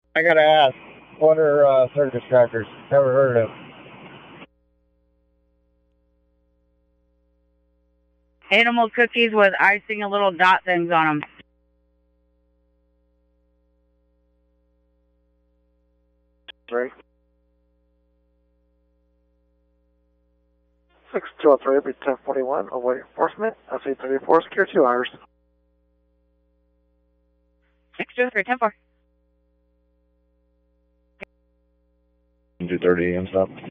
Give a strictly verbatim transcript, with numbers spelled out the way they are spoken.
I gotta ask, what are uh, circus crackers? Never heard of. Animal cookies with icing and little dot things on them. Three. six two oh three, be ten forty-one, await enforcement, S E thirty-four, secure two hours. six two oh three, ten four. two thirty a m stop.